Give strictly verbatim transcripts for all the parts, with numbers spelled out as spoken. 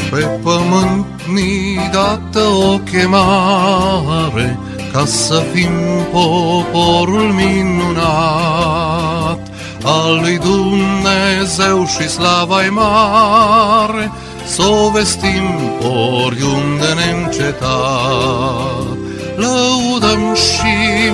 Pe pământ ni dată o chemare, ca să fim poporul minunat al lui Dumnezeu și slava-i mare, s-o vestim oriunde neîncetat. Lăudăm și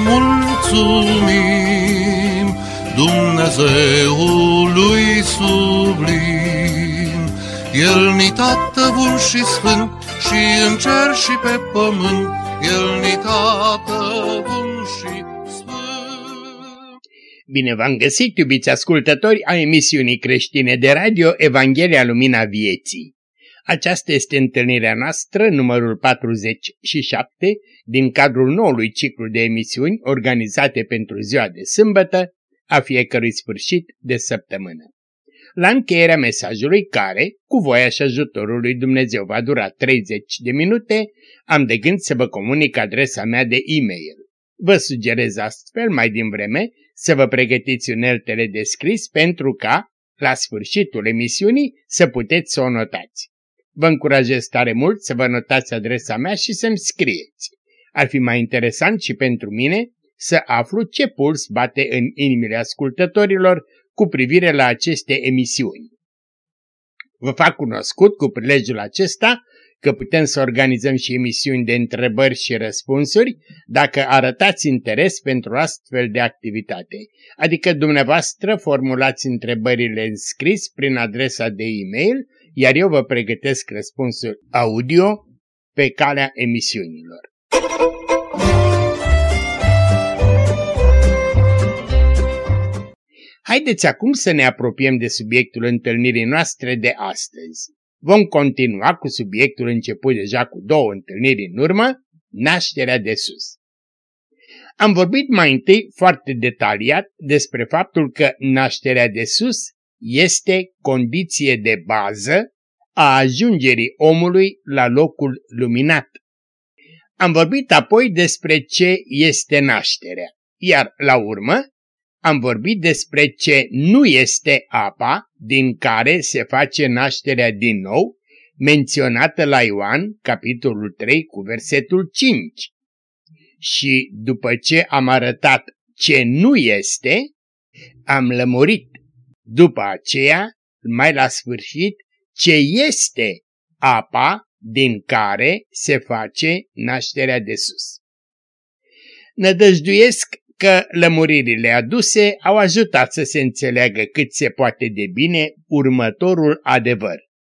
mulțumim Dumnezeului sublim. El ni Tată bun și sfânt, și în cer și pe pământ, El ni Tată bun și sfânt. Bine v-am găsit, iubiți ascultători a emisiunii creștine de radio Evanghelia Lumina Vieții. Aceasta este întâlnirea noastră, numărul patruzeci și șapte, din cadrul noului ciclu de emisiuni organizate pentru ziua de sâmbătă a fiecărui sfârșit de săptămână. La încheierea mesajului care, cu voia și ajutorul lui Dumnezeu, va dura treizeci de minute, am de gând să vă comunic adresa mea de e-mail. Vă sugerez astfel mai din vreme să vă pregătiți uneltele de scris pentru ca, la sfârșitul emisiunii, să puteți să o notați. Vă încurajez tare mult să vă notați adresa mea și să-mi scrieți. Ar fi mai interesant și pentru mine să aflu ce puls bate în inimile ascultătorilor cu privire la aceste emisiuni. Vă fac cunoscut cu prilejul acesta că putem să organizăm și emisiuni de întrebări și răspunsuri dacă arătați interes pentru astfel de activitate. Adică dumneavoastră formulați întrebările în scris prin adresa de e-mail, iar eu vă pregătesc răspunsuri audio pe calea emisiunilor. Haideți acum să ne apropiem de subiectul întâlnirii noastre de astăzi. Vom continua cu subiectul început deja cu două întâlniri în urmă, nașterea de sus. Am vorbit mai întâi foarte detaliat despre faptul că nașterea de sus este condiție de bază a ajungerii omului la locul luminat. Am vorbit apoi despre ce este nașterea, iar la urmă am vorbit despre ce nu este apa din care se face nașterea din nou, menționată la Ioan, capitolul trei, cu versetul cinci. Și după ce am arătat ce nu este, am lămurit după aceea, mai la sfârșit, ce este apa din care se face nașterea de sus. Nădăjduiesc că lămuririle aduse au ajutat să se înțeleagă cât se poate de bine următorul adevăr.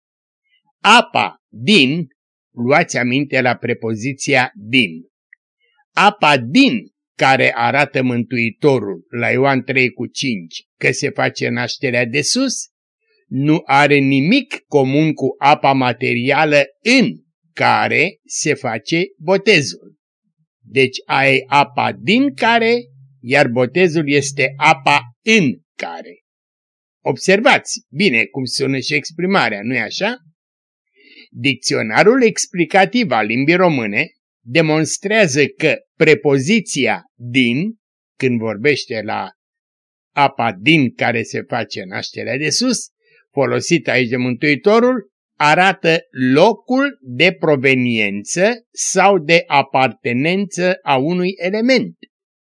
Apa din, luați aminte la prepoziția din. Apa din care arată Mântuitorul la Ioan trei cu cinci că se face nașterea de sus, nu are nimic comun cu apa materială în care se face botezul. Deci ai apa din care, iar botezul este apa în care. Observați bine cum sună și exprimarea, nu-i așa? Dicționarul explicativ al limbii române demonstrează că prepoziția din, când vorbește la apa din care se face nașterea de sus, folosită aici de Mântuitorul, arată locul de proveniență sau de apartenență a unui element.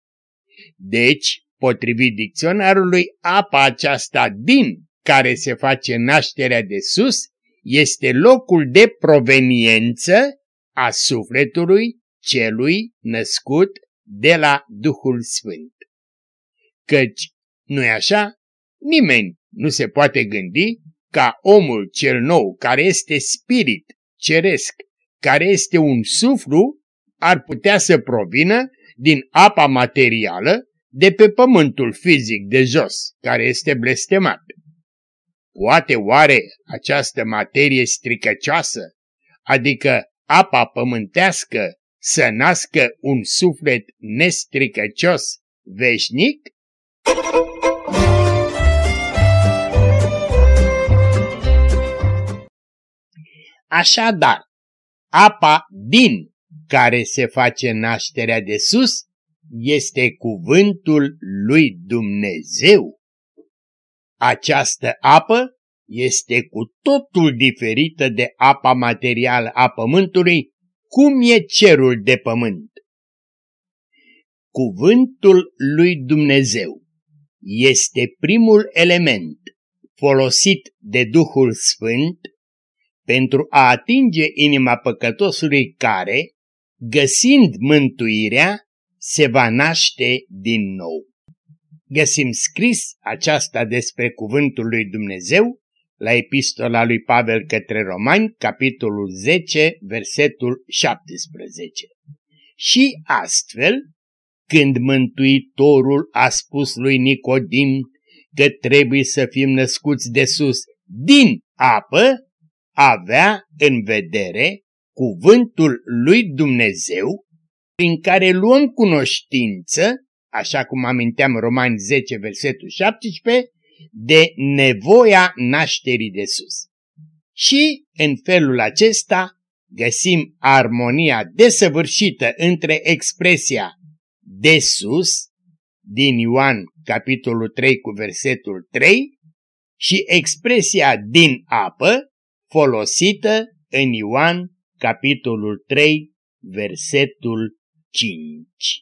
Deci, potrivit dicționarului, apa aceasta din care se face nașterea de sus este locul de proveniență a sufletului celui născut de la Duhul Sfânt. Căci, nu-i așa? Nimeni nu se poate gândi ca omul cel nou, care este spirit ceresc, care este un suflu, ar putea să provină din apa materială de pe pământul fizic de jos, care este blestemat. Poate oare această materie stricăcioasă, adică apa pământească, să nască un suflet nestricăcios veșnic? Așadar, apa din care se face nașterea de sus este cuvântul lui Dumnezeu. Această apă este cu totul diferită de apa materială a pământului, cum e cerul de pământ. Cuvântul lui Dumnezeu este primul element folosit de Duhul Sfânt pentru a atinge inima păcătosului care, găsind mântuirea, se va naște din nou. Găsim scris aceasta despre cuvântul lui Dumnezeu la epistola lui Pavel către Romani, capitolul zece, versetul șaptesprezece. Și astfel, când Mântuitorul a spus lui Nicodim că trebuie să fim născuți de sus din apă, avea în vedere cuvântul lui Dumnezeu, prin care luăm cunoștință, așa cum aminteam Romani zece, versetul șaptesprezece, de nevoia nașterii de sus. Și în felul acesta găsim armonia desăvârșită între expresia de sus, din Ioan capitolul trei cu versetul trei, și expresia din apă, folosită în Ioan capitolul trei, versetul cinci.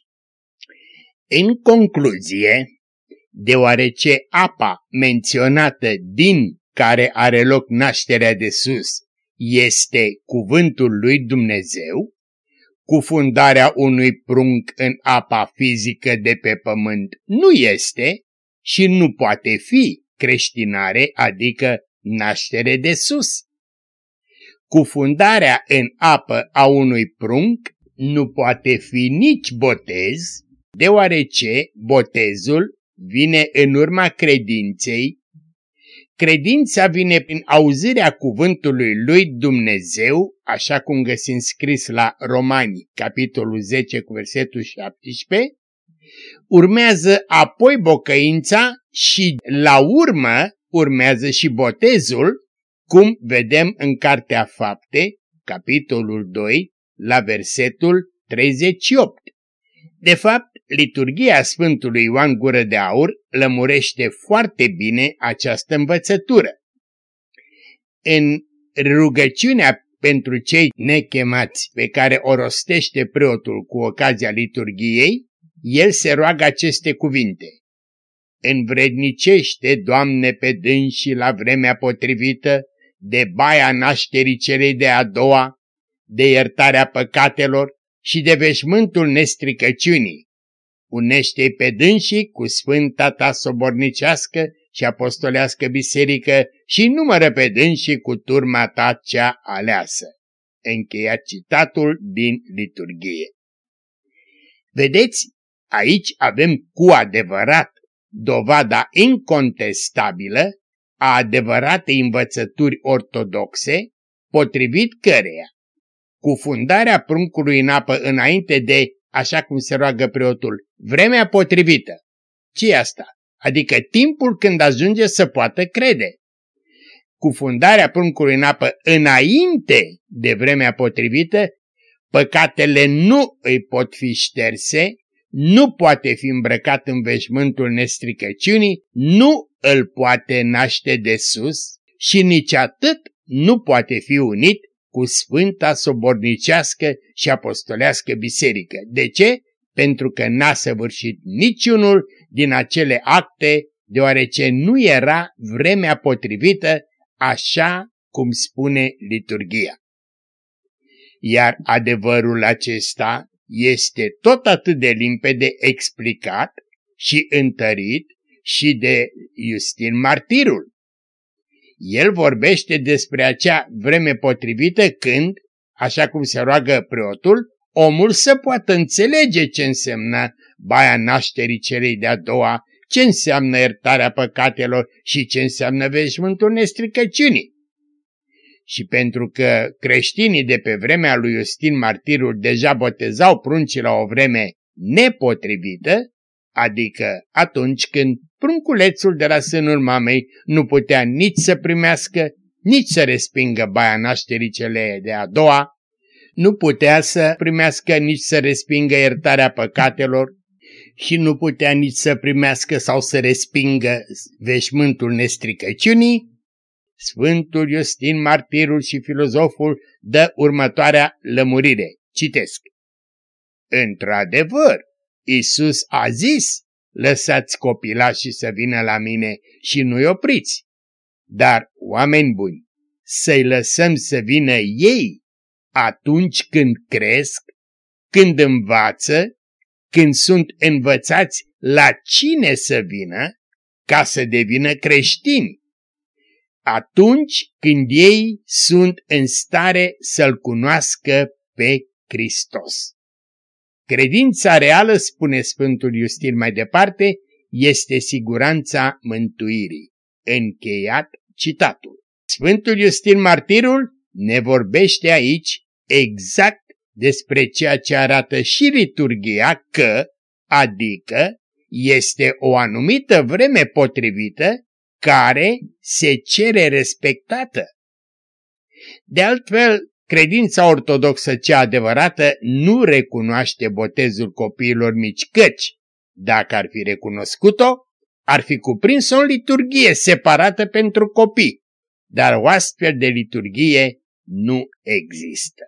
În concluzie, deoarece apa menționată din care are loc nașterea de sus este cuvântul lui Dumnezeu, cufundarea unui prunc în apa fizică de pe pământ nu este și nu poate fi creștinare, adică naștere de sus. Cufundarea în apă a unui prunc nu poate fi nici botez, deoarece botezul vine în urma credinței. Credința vine prin auzirea cuvântului lui Dumnezeu, așa cum găsim scris la Romani, capitolul zece, cu versetul șaptesprezece, urmează apoi pocăința și la urmă urmează și botezul, cum vedem în Cartea Fapte, capitolul doi, la versetul treizeci și opt. De fapt, liturghia Sfântului Ioan Gură de Aur lămurește foarte bine această învățătură. În rugăciunea pentru cei nechemați pe care o rostește preotul cu ocazia liturghiei, el se roagă aceste cuvinte: învrednicește, Doamne, pe dânsii la vremea potrivită de baia nașterii celei de a doua, de iertarea păcatelor și de veșmântul nestricăciunii. Unește-i pe dânsii cu sfânta ta sobornicească și apostolească biserică și numără pe dânsii cu turma ta cea aleasă. Încheiat citatul din liturghie. Vedeți, aici avem cu adevărat dovada incontestabilă a adevăratei învățături ortodoxe, potrivit căreia cufundarea pruncului în apă înainte de, așa cum se roagă preotul, vremea potrivită. Ce-i asta? Adică timpul când ajunge să poată crede. Cufundarea pruncului în apă înainte de vremea potrivită, păcatele nu îi pot fi șterse, nu poate fi îmbrăcat în veșmântul nestricăciunii, nu îl poate naște de sus și nici atât nu poate fi unit cu sfânta sobornicească și apostolească biserică. De ce? Pentru că n-a săvârșit niciunul din acele acte, deoarece nu era vremea potrivită, așa cum spune liturghia. Iar adevărul acesta este tot atât de limpede explicat și întărit și de Iustin Martirul. El vorbește despre acea vreme potrivită când, așa cum se roagă preotul, omul să poată înțelege ce înseamnă baia nașterii celei de-a doua, ce înseamnă iertarea păcatelor și ce înseamnă veșmântul nestricăciunii. Și pentru că creștinii de pe vremea lui Iustin Martirul deja botezau pruncii la o vreme nepotrivită, adică atunci când prunculețul de la sânul mamei nu putea nici să primească, nici să respingă baia nașterii celei de a doua, nu putea să primească nici să respingă iertarea păcatelor și nu putea nici să primească sau să respingă veșmântul nestricăciunii, Sfântul Iustin Martirul și filozoful dă următoarea lămurire. Citesc. Într-adevăr, Iisus a zis, lăsați copilașii să vină la mine și nu-i opriți. Dar, oameni buni, să-i lăsăm să vină ei atunci când cresc, când învață, când sunt învățați la cine să vină ca să devină creștini. Atunci când ei sunt în stare să-L cunoască pe Hristos. Credința reală, spune Sfântul Iustin mai departe, este siguranța mântuirii. Încheiat citatul. Sfântul Iustin Martirul ne vorbește aici exact despre ceea ce arată și liturghia că, adică, este o anumită vreme potrivită care se cere respectată. De altfel, credința ortodoxă cea adevărată nu recunoaște botezul copiilor mici, căci, dacă ar fi recunoscut-o, ar fi cuprins-o în liturghie separată pentru copii, dar o astfel de liturghie nu există.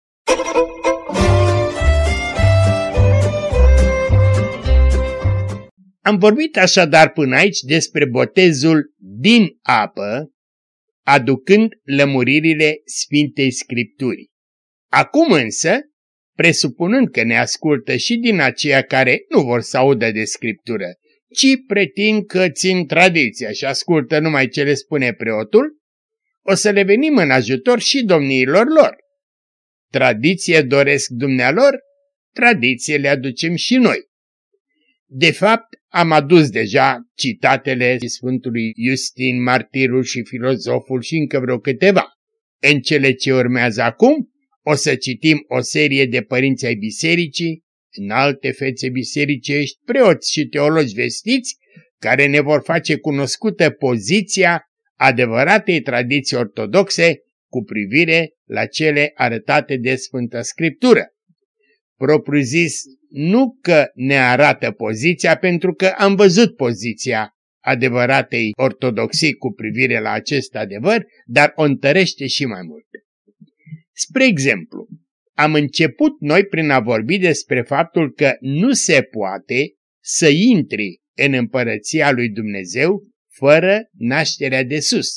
Am vorbit așadar până aici despre botezul din apă, aducând lămuririle Sfintei Scripturii. Acum însă, presupunând că ne ascultă și din aceia care nu vor să audă de Scriptură, ci pretind că țin tradiția și ascultă numai ce le spune preotul, o să le venim în ajutor și domniilor lor. Tradiție doresc dumnealor, tradiție le aducem și noi. De fapt, am adus deja citatele Sfântului Iustin Martirul și filozoful și încă vreo câteva. În cele ce urmează acum, o să citim o serie de părinți ai bisericii, înalte fețe bisericești, preoți și teologi vestiți, care ne vor face cunoscută poziția adevăratei tradiții ortodoxe cu privire la cele arătate de Sfânta Scriptură. Propriu zis, nu că ne arată poziția, pentru că am văzut poziția adevăratei ortodoxii cu privire la acest adevăr, dar o întărește și mai mult. Spre exemplu, am început noi prin a vorbi despre faptul că nu se poate să intri în împărăția lui Dumnezeu fără nașterea de sus.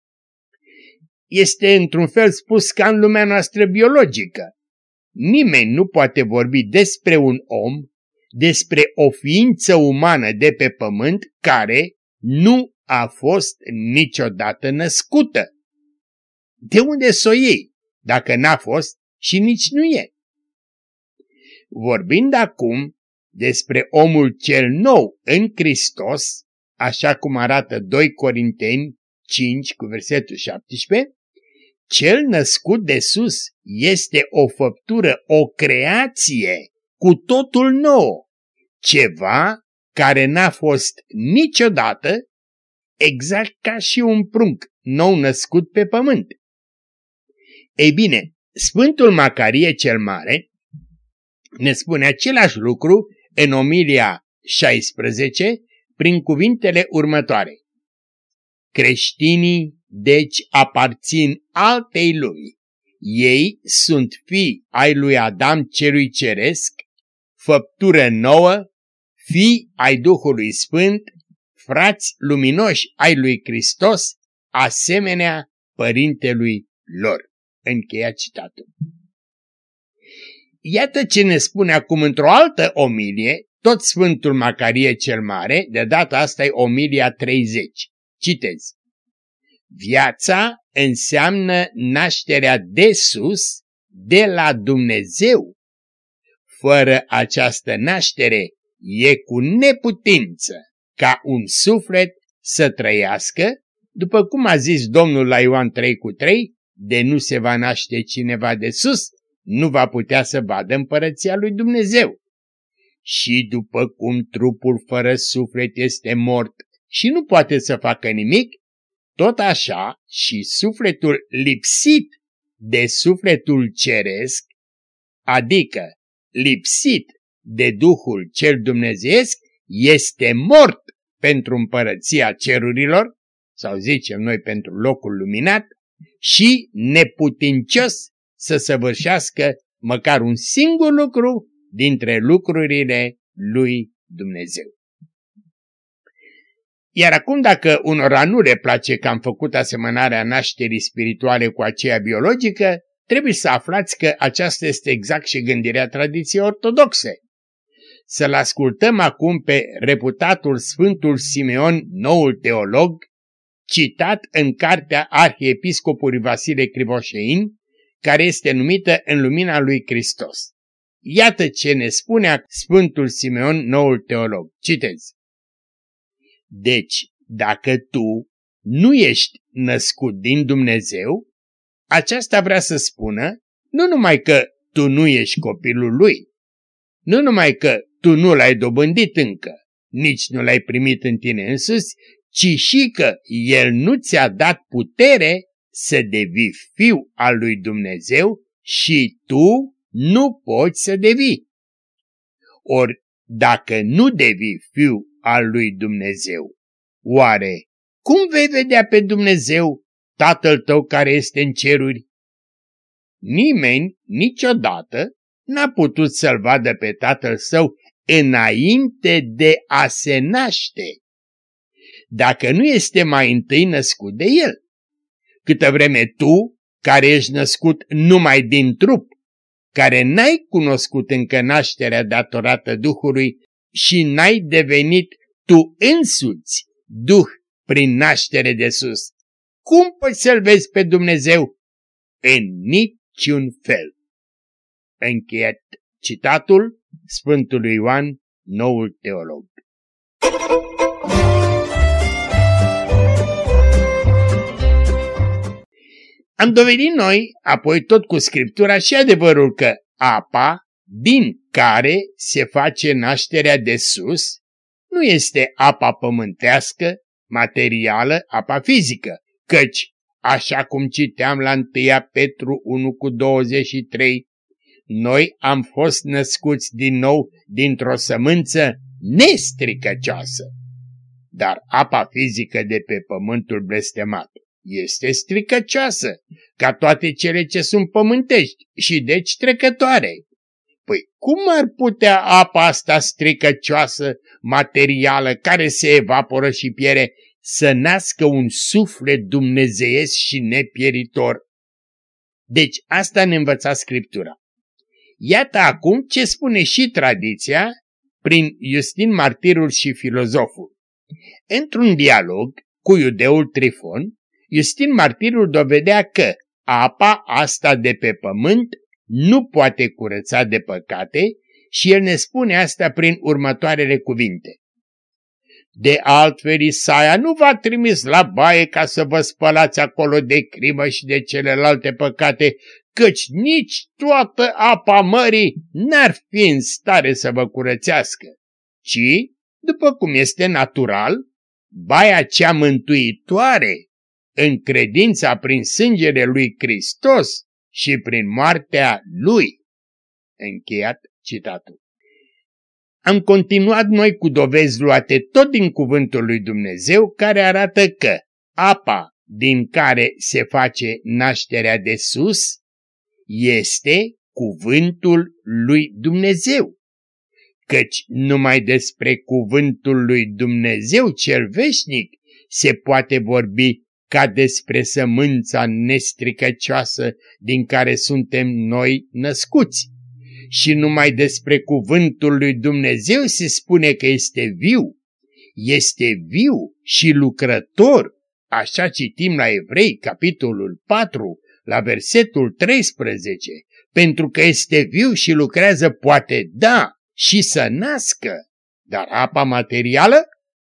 Este într-un fel spus ca în lumea noastră biologică. Nimeni nu poate vorbi despre un om, despre o ființă umană de pe pământ care nu a fost niciodată născută. De unde s-o iei, dacă n-a fost și nici nu e? Vorbind acum despre omul cel nou în Hristos, așa cum arată doi Corinteni cinci cu versetul șaptesprezece, cel născut de sus este o făptură, o creație cu totul nouă, ceva care n-a fost niciodată, exact ca și un prunc nou născut pe pământ. Ei bine, Sfântul Macarie cel Mare ne spune același lucru în omilia șaisprezece prin cuvintele următoare. Creștinii deci aparțin altei lumi. Ei sunt fii ai lui Adam celui ceresc, făptură nouă, fii ai Duhului Sfânt, frați luminoși ai lui Hristos, asemenea părintelui lor. Încheia citatul. Iată ce ne spune acum într-o altă omilie, tot Sfântul Macarie cel Mare, de data asta e omilia treizeci. Citez. Viața înseamnă nașterea de sus, de la Dumnezeu. Fără această naștere e cu neputință ca un suflet să trăiască, după cum a zis Domnul la Ioan trei cu trei, de nu se va naște cineva de sus, nu va putea să vadă împărăția lui Dumnezeu. Și după cum trupul fără suflet este mort și nu poate să facă nimic, tot așa și sufletul lipsit de sufletul ceresc, adică lipsit de Duhul cel dumnezeiesc, este mort pentru împărăția cerurilor, sau zicem noi pentru locul luminat, și neputincios să săvârșească măcar un singur lucru dintre lucrurile lui Dumnezeu. Iar acum, dacă unora nu le place că am făcut asemănarea nașterii spirituale cu aceea biologică, trebuie să aflați că aceasta este exact și gândirea tradiției ortodoxe. Să-l ascultăm acum pe reputatul Sfântul Simeon, noul teolog, citat în cartea Arhiepiscopului Vasile Crivoșein, care este numită În lumina lui Hristos. Iată ce ne spune Sfântul Simeon, noul teolog. Citez. Deci, dacă tu nu ești născut din Dumnezeu, aceasta vrea să spună nu numai că tu nu ești copilul lui, nu numai că tu nu l-ai dobândit încă, nici nu l-ai primit în tine însuți, ci și că el nu ți-a dat putere să devii fiu al lui Dumnezeu și tu nu poți să devii. Ori, dacă nu devii fiu al lui Dumnezeu, oare cum vei vedea pe Dumnezeu, Tatăl tău care este în ceruri? Nimeni niciodată n-a putut să-l vadă pe Tatăl său înainte de a se naște, dacă nu este mai întâi născut de el. Câtă vreme tu, care ești născut numai din trup, care n-ai cunoscut încă nașterea datorată Duhului și n-ai devenit tu însuți Duh prin naștere de sus, cum poți să-L vezi pe Dumnezeu? În niciun fel. Încheiat citatul Sfântului Ioan, noul teolog. Am dovedit noi, apoi tot cu Scriptura, și adevărul că apa din care se face nașterea de sus nu este apa pământească, materială, apa fizică, căci, așa cum citeam la întâi Petru unu cu douăzeci și trei, noi am fost născuți din nou dintr-o sămânță nestricăcioasă. Dar apa fizică de pe pământul blestemat este stricăcioasă, ca toate cele ce sunt pământești și deci trecătoare. Păi cum ar putea apa asta stricăcioasă, materială, care se evaporă și piere, să nască un suflet dumnezeiesc și nepieritor? Deci asta ne învăța Scriptura. Iată acum ce spune și tradiția prin Iustin Martirul și filozoful. Într-un dialog cu iudeul Trifon, Iustin Martirul dovedea că apa asta de pe pământ nu poate curăța de păcate și el ne spune asta prin următoarele cuvinte. De altfel Isaia nu v-a trimis la baie ca să vă spălați acolo de crimă și de celelalte păcate, căci nici toată apa mării n-ar fi în stare să vă curățească, ci, după cum este natural, baia cea mântuitoare, în credința prin sângele lui Hristos și prin moartea lui. Încheiat citatul. Am continuat noi cu dovezi luate tot din cuvântul lui Dumnezeu, care arată că apa din care se face nașterea de sus este cuvântul lui Dumnezeu, căci numai despre cuvântul lui Dumnezeu cel veșnic se poate vorbi ca despre sămânța nestricăcioasă din care suntem noi născuți. Și numai despre cuvântul lui Dumnezeu se spune că este viu, este viu și lucrător, așa citim la Evrei, capitolul patru, la versetul treisprezece, pentru că este viu și lucrează poate da și să nască, dar apa materială?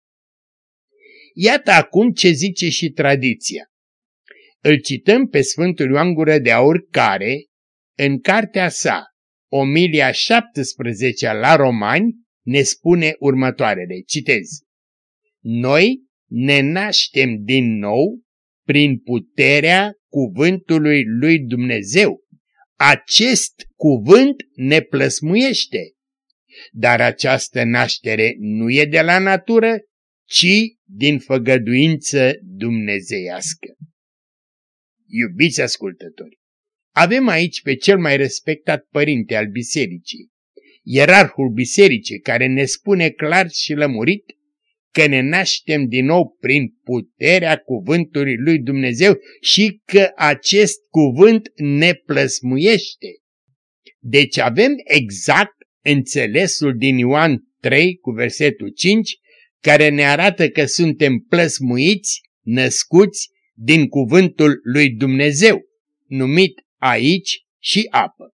Iată acum ce zice și tradiția. Îl cităm pe Sfântul Ioan Gură de Aur care, în cartea sa, Omilia șaptesprezece la Romani, ne spune următoarele, citez. Noi ne naștem din nou prin puterea cuvântului lui Dumnezeu. Acest cuvânt ne plăsmuiește. Dar această naștere nu e de la natură, ci din făgăduință dumnezeiască. Iubiți ascultători, avem aici pe cel mai respectat părinte al bisericii, ierarhul bisericii, care ne spune clar și lămurit că ne naștem din nou prin puterea cuvântului lui Dumnezeu și că acest cuvânt ne plăsmuiește. Deci avem exact înțelesul din Ioan trei cu versetul cinci, care ne arată că suntem plăsmuiți, născuți din cuvântul lui Dumnezeu, numit aici și apă.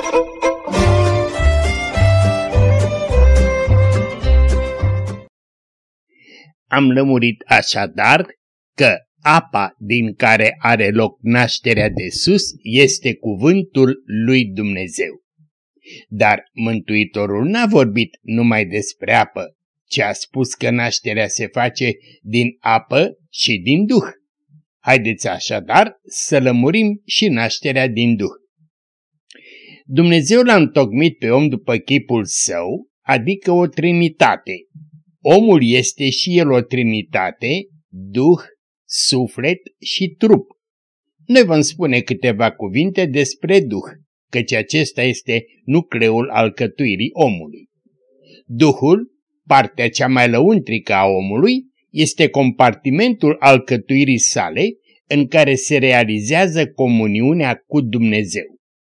Am lămurit așadar că apa din care are loc nașterea de sus este cuvântul lui Dumnezeu. Dar Mântuitorul n-a vorbit numai despre apă, ci a spus că nașterea se face din apă și din Duh. Haideți așadar să lămurim și nașterea din Duh. Dumnezeu l-a întocmit pe om după chipul său, adică o trinitate. Omul este și el o trinitate, Duh, suflet și trup. Noi vom spune câteva cuvinte despre Duh, căci acesta este nucleul alcătuirii omului. Duhul, partea cea mai lăuntrică a omului, este compartimentul alcătuirii sale în care se realizează comuniunea cu Dumnezeu.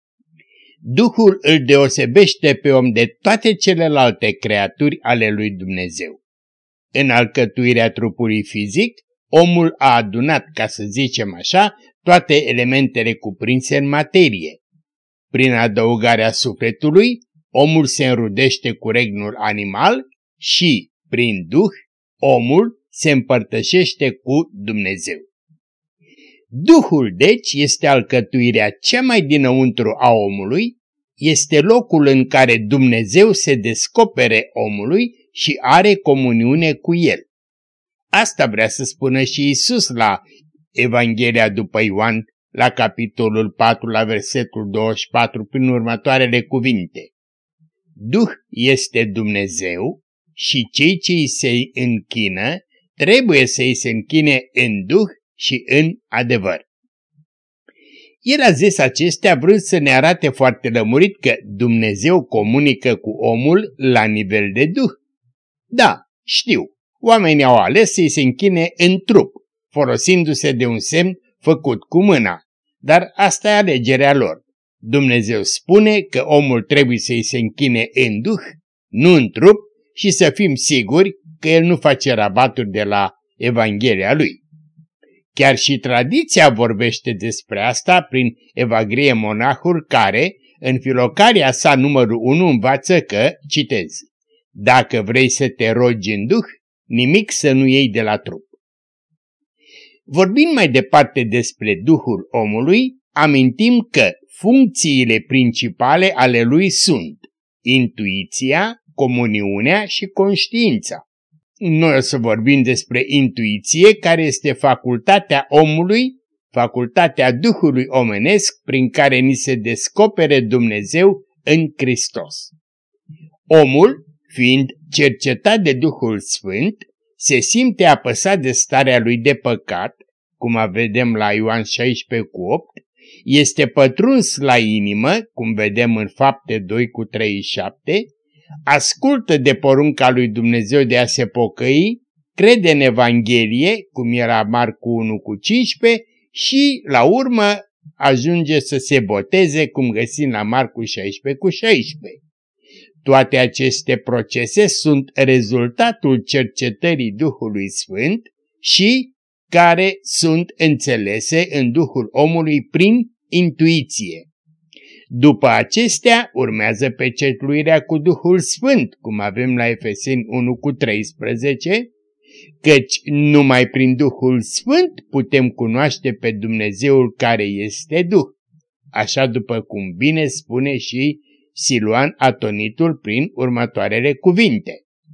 Duhul îl deosebește pe om de toate celelalte creaturi ale lui Dumnezeu. În alcătuirea trupului fizic, omul a adunat, ca să zicem așa, toate elementele cuprinse în materie. Prin adăugarea sufletului, omul se înrudește cu regnul animal și, prin Duh, omul se împărtășește cu Dumnezeu. Duhul, deci, este alcătuirea cea mai dinăuntru a omului, este locul în care Dumnezeu se descopere omului și are comuniune cu el. Asta vrea să spună și Iisus la Evanghelia după Ioan, la capitolul patru, la versetul douăzeci și patru, prin următoarele cuvinte. Duh este Dumnezeu și cei ce îi se închină trebuie să îi se închine în Duh și în adevăr. El a zis acestea vrând să ne arate foarte lămurit că Dumnezeu comunică cu omul la nivel de Duh. Da, știu, oamenii au ales să îi se închine în trup, folosindu-se de un semn făcut cu mâna, dar asta e alegerea lor. Dumnezeu spune că omul trebuie să îi se închine în Duh, nu în trup, și să fim siguri că el nu face rabaturi de la Evanghelia lui. Chiar și tradiția vorbește despre asta prin Evagrie Monahul, care, în Filocalia sa numărul unu, învață că, citez, dacă vrei să te rogi în Duh, nimic să nu iei de la trup. Vorbind mai departe despre Duhul omului, amintim că funcțiile principale ale lui sunt intuiția, comuniunea și conștiința. Noi o să vorbim despre intuiție, care este facultatea omului, facultatea Duhului omenesc prin care ni se descopere Dumnezeu în Hristos. Omul, fiind cercetat de Duhul Sfânt, se simte apăsat de starea lui de păcat, cum vedem la Ioan șaisprezece cu opt, este pătruns la inimă, cum vedem în Fapte doi cu treizeci și șapte, ascultă de porunca lui Dumnezeu de a se pocăi, crede în Evanghelie, cum era Marcu unu cu cincisprezece, și la urmă ajunge să se boteze, cum găsim la Marcu șaisprezece cu șaisprezece. Toate aceste procese sunt rezultatul cercetării Duhului Sfânt și care sunt înțelese în Duhul omului prin intuiție. După acestea urmează pecetluirea cu Duhul Sfânt, cum avem la Efeseni unu cu treisprezece, căci numai prin Duhul Sfânt putem cunoaște pe Dumnezeul care este Duh, așa după cum bine spune și Siluan Atonitul prin următoarele cuvinte.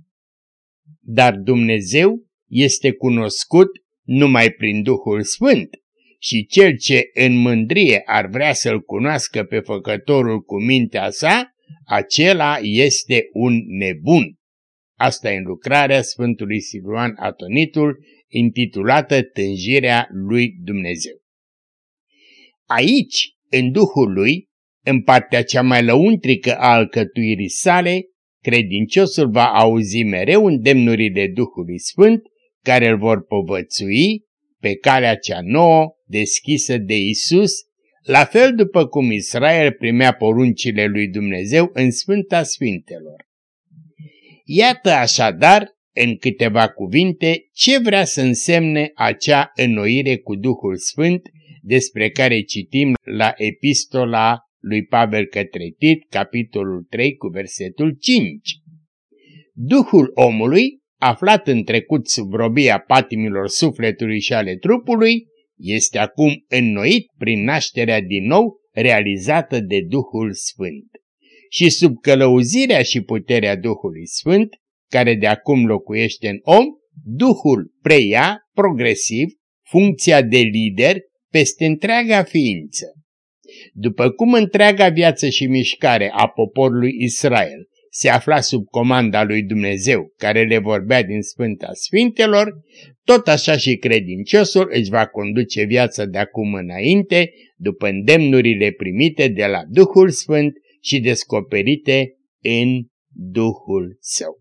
Dar Dumnezeu este cunoscut numai prin Duhul Sfânt și cel ce în mândrie ar vrea să-L cunoască pe Făcătorul cu mintea sa, acela este un nebun. Asta e în lucrarea Sfântului Siluan Atonitul, intitulată Tânjirea lui Dumnezeu. Aici, în Duhul lui, în partea cea mai lăuntrică a alcătuirii sale, credinciosul va auzi mereu îndemnurile Duhului Sfânt, care îl vor povățui pe calea cea nouă deschisă de Isus, la fel după cum Israel primea poruncile lui Dumnezeu în Sfânta Sfintelor. Iată așadar, în câteva cuvinte, ce vrea să însemne acea înnoire cu Duhul Sfânt despre care citim la epistola lui Pavel către Tit, capitolul trei, cu versetul cinci. Duhul omului, aflat în trecut sub robia patimilor sufletului și ale trupului, este acum înnoit prin nașterea din nou realizată de Duhul Sfânt. Și sub călăuzirea și puterea Duhului Sfânt, care de acum locuiește în om, Duhul preia, progresiv, funcția de lider peste întreaga ființă. După cum întreaga viață și mișcare a poporului Israel se afla sub comanda lui Dumnezeu, care le vorbea din Sfânta Sfintelor, tot așa și credinciosul își va conduce viața de acum înainte, după îndemnurile primite de la Duhul Sfânt și descoperite în Duhul Său.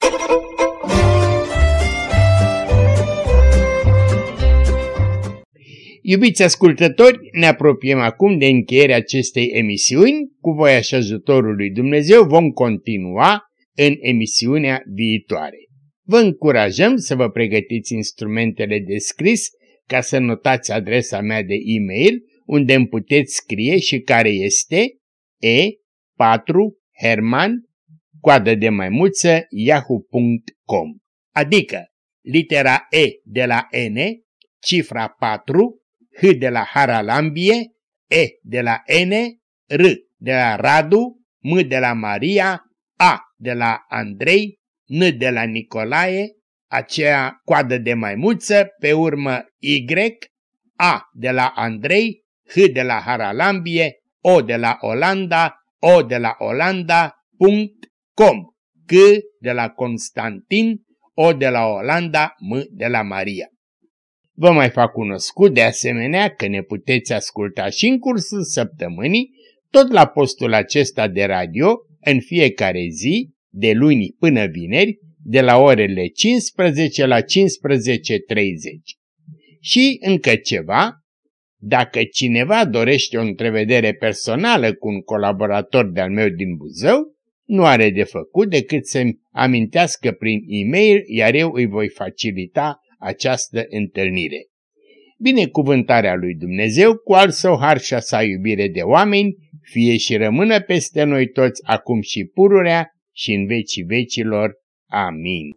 Iubiți ascultători, ne apropiem acum de încheierea acestei emisiuni. Cu voia și ajutorul lui Dumnezeu vom continua în emisiunea viitoare. Vă încurajăm să vă pregătiți instrumentele de scris ca să notați adresa mea de e-mail, unde îmi puteți scrie și care este e patru herman coadă de maimuță yahoo punct com, adică litera E de la N, cifra patru, H de la Haralambie, E de la N, R de la Radu, M de la Maria, A de la Andrei, N de la Nicolae, aceea coadă de maimuță, pe urmă Y, A de la Andrei, H de la Haralambie, O de la Olanda, O de la Olanda, punct com, C de la Constantin, O de la Olanda, M de la Maria. Vă mai fac cunoscut de asemenea că ne puteți asculta și în cursul săptămânii, tot la postul acesta de radio, în fiecare zi, de luni până vineri, de la orele cincisprezece la cincisprezece treizeci. Și încă ceva, dacă cineva dorește o întrevedere personală cu un colaborator de-al meu din Buzău, nu are de făcut decât să-mi amintească prin e-mail, iar eu îi voi facilita această întâlnire. Binecuvântarea lui Dumnezeu, cu al său har și a sa iubire de oameni, fie și rămână peste noi toți, acum și pururea și în vecii vecilor. Amin.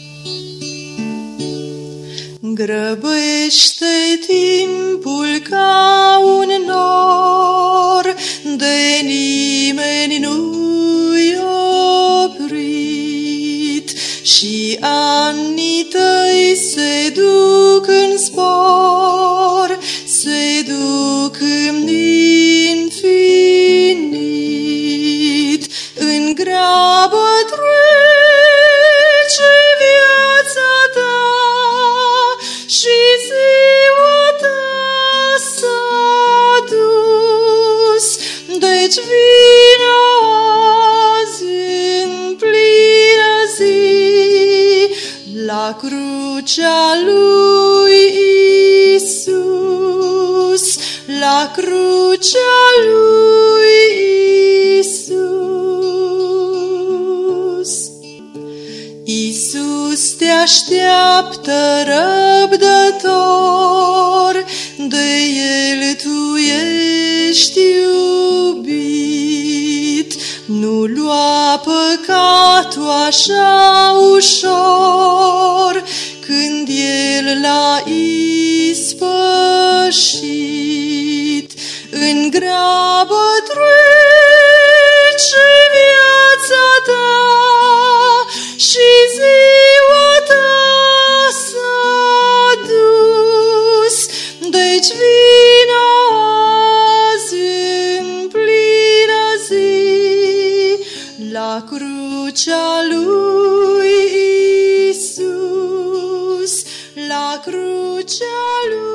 Grăbește timpul ca un nor, de nimeni nu-i oprit, și anii tăi se duc în spor, se duc în infinit. În grabă trece viața ta și ziua ta s-a dus, deci vină azi în plină zi la crucea lui Iisus, la crucea lui Iisus. Iisus te așteaptă răbdător, de El tu ești iubit. Nu lua păcatul așa ușor, când El l-a ispășit. În grabă trece viața ta și ziua ta s-a dus, deci vină azi în plină zi la crucea lui la crucea lui.